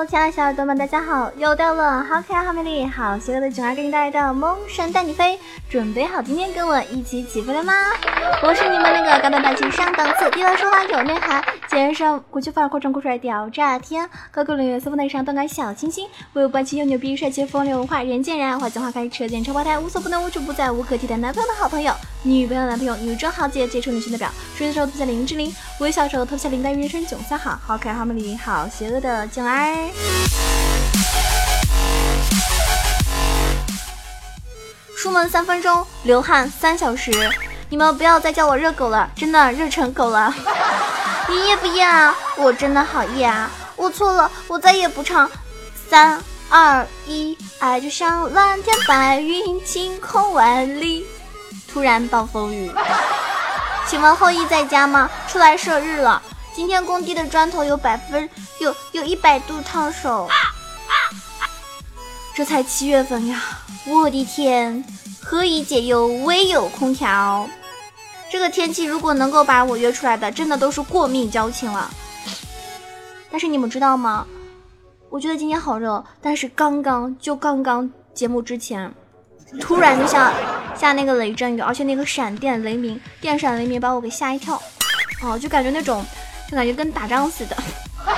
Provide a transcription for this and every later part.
亲爱的小耳朵们，大家好！又到了好可爱、好美丽、好邪恶的囧儿给你带来的萌神带你飞，准备好今天跟我一起起飞了吗？我是你们那个高端大气上档次、低调说话有内涵、肩上国际范儿、夸张酷帅屌炸天、高贵冷月色风内上动感小清新、威武霸气又牛逼、帅气风流文化人见人爱、花见花开、车见车爆胎、无所不能、无处不在、无可替代男朋友的好朋友、女朋友男朋友、女中豪杰、杰出女性代表、睡的时候脱下林志玲、微笑时候脱下林黛玉，人生囧三好，好可爱、好美丽、好邪恶的囧儿。出门3分钟，流汗3小时，你们不要再叫我热狗了，真的热成狗了。你夜不夜啊？我真的好夜啊！我错了，我再也不唱3、2、1，爱就像蓝天白云，晴空万里。突然暴风雨。请问后羿在家吗？出来射日了。今天工地的砖头有100度烫手。这才7月份呀，我的天，何以解忧，唯有空调。这个天气如果能够把我约出来的，真的都是过命交情了。但是你们知道吗？我觉得今天好热，但是刚刚节目之前，突然就下那个雷阵雨，而且那个闪电雷鸣，电闪雷鸣把我给吓一跳。就感觉跟打仗似的。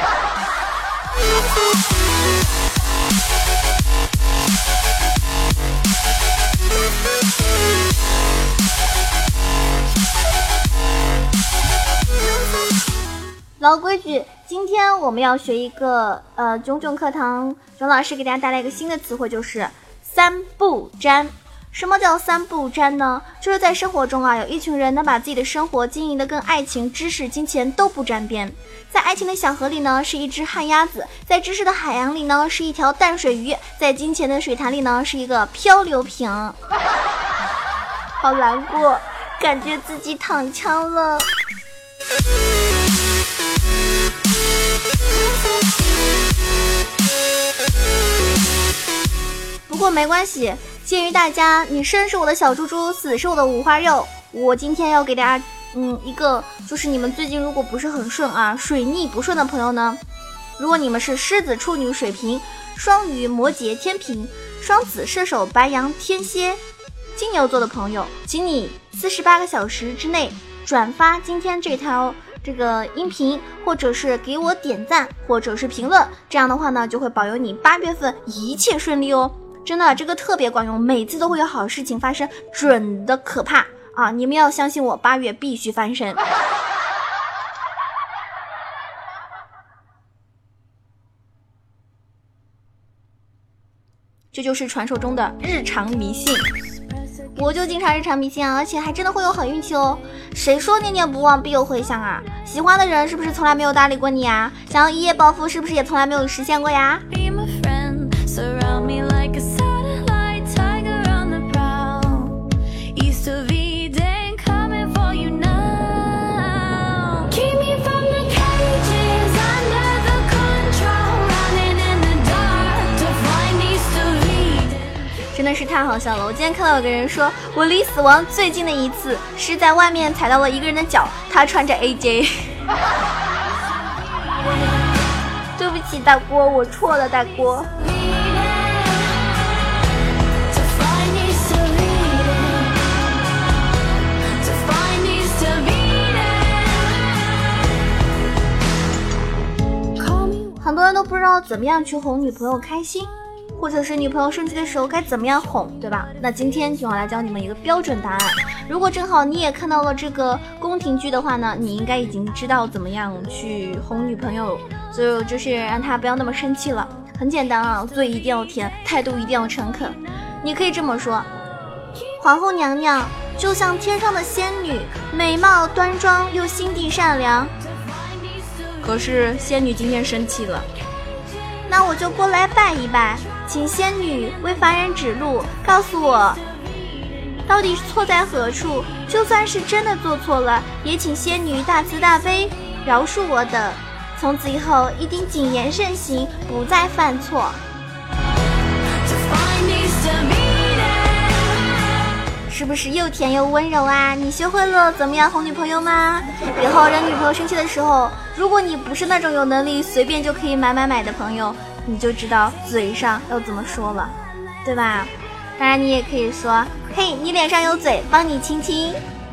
老规矩，今天我们要学一个囧囧课堂，囧老师给大家带来一个新的词汇，就是3不沾。什么叫3不沾呢？就是在生活中有一群人能把自己的生活经营的跟爱情、知识、金钱都不沾边。在爱情的小河里呢，是一只旱鸭子；在知识的海洋里呢，是一条淡水鱼；在金钱的水潭里呢，是一个漂流瓶。好难过，感觉自己躺枪了。不过没关系，鉴于大家你生是我的小猪猪，死是我的五花肉，我今天要给大家一个，就是你们最近如果不是很顺水逆不顺的朋友呢，如果你们是狮子、处女、水瓶、双鱼、摩羯、天平、双子、射手、白羊、天蝎、金牛座的朋友，请你48个小时之内转发今天这条这个音频，或者是给我点赞，或者是评论，这样的话呢，就会保佑你8月份一切顺利哦。真的，这个特别管用，每次都会有好事情发生，准的可怕啊！你们要相信我，8月必须翻身。这就是传说中的日常迷信。我就经常日常迷信而且还真的会有好运气哦。谁说念念不忘必有回响啊？喜欢的人是不是从来没有搭理过你啊？想要一夜暴富是不是也从来没有实现过呀？真的是太好笑了！我今天看到有个人说，我离死亡最近的一次是在外面踩到了一个人的脚，他穿着 AJ。对不起大锅，我错了大锅。很多人都不知道怎么样去哄女朋友开心，或者是女朋友生气的时候该怎么样哄，对吧？那今天就要来教你们一个标准答案。如果正好你也看到了这个宫廷剧的话呢，你应该已经知道怎么样去哄女朋友，就是让她不要那么生气了。很简单嘴一定要甜，态度一定要诚恳。你可以这么说：皇后娘娘就像天上的仙女，美貌端庄又心地善良。可是仙女今天生气了，那我就过来拜一拜，请仙女为凡人指路，告诉我到底错在何处。就算是真的做错了，也请仙女大慈大悲饶恕我等，从此以后一定谨言慎行，不再犯错。是不是又甜又温柔啊？你学会了怎么样哄女朋友吗？以后让女朋友生气的时候，如果你不是那种有能力随便就可以买的朋友， 你就知道嘴上要怎么说了，对吧？当然你也可以说，嘿，你脸上有嘴，帮你亲亲。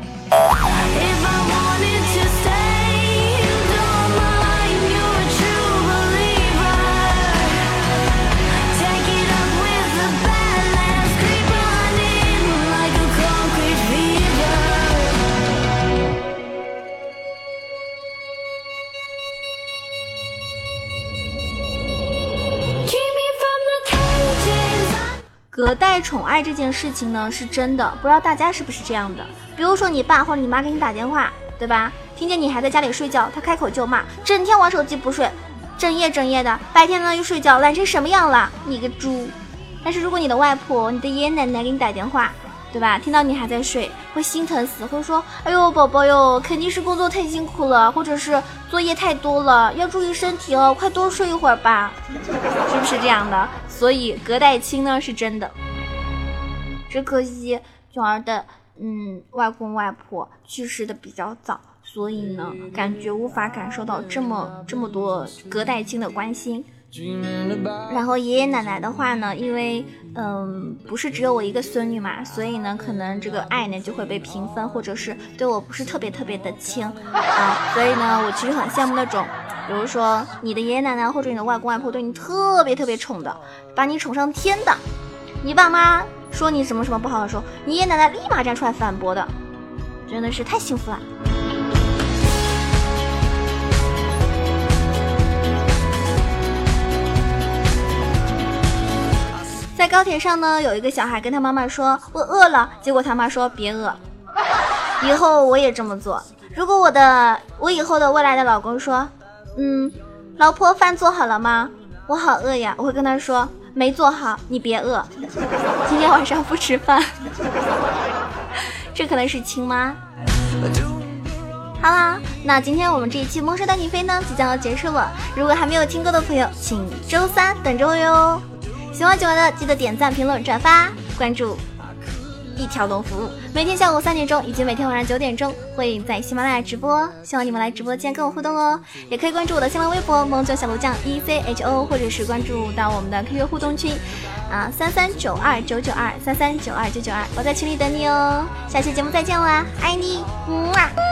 隔代宠爱这件事情呢是真的，不知道大家是不是这样的。比如说你爸或者你妈给你打电话，对吧？听见你还在家里睡觉，他开口就骂，整天玩手机不睡，整夜的，白天呢又睡觉，懒成什么样了？你个猪！但是如果你的外婆、你的爷爷奶奶给你打电话，对吧？听到你还在睡，会心疼死，会说，哎呦宝宝哟，肯定是工作太辛苦了，或者是作业太多了，要注意身体哦，快多睡一会儿吧，是不是这样的？所以隔代亲呢是真的。只可惜囧儿的外公外婆去世的比较早，所以呢感觉无法感受到这么多隔代亲的关心。然后爷爷奶奶的话呢，因为不是只有我一个孙女嘛，所以呢可能这个爱呢就会被平分，或者是对我不是特别的亲啊，所以呢我其实很羡慕那种，比如说你的爷爷奶奶或者你的外公外婆对你特别宠的，把你宠上天的，你爸妈说你什么不好的时候，你爷爷奶奶立马站出来反驳的，真的是太幸福了。在高铁上呢，有一个小孩跟他妈妈说，我饿了，结果他妈说别饿。以后我也这么做。如果我以后的未来的老公说，老婆饭做好了吗？我好饿呀，我会跟他说没做好，你别饿，今天晚上不吃饭。这可能是亲妈。好啦，那今天我们这一期萌兽带你飞呢即将要结束了，如果还没有听过的朋友，请周3等着我哟。喜欢囧儿的记得点赞、评论、转发、关注一条龙服务，每天下午3点钟以及每天晚上9点钟会在喜马拉雅直播，希望你们来直播间跟我互动哦。也可以关注我的新浪微博萌囧小鹿酱 ECHO， 或者是关注到我们的 QQ 互动群3392992，3392992，我在群里等你哦。下期节目再见啦，爱你，么啊。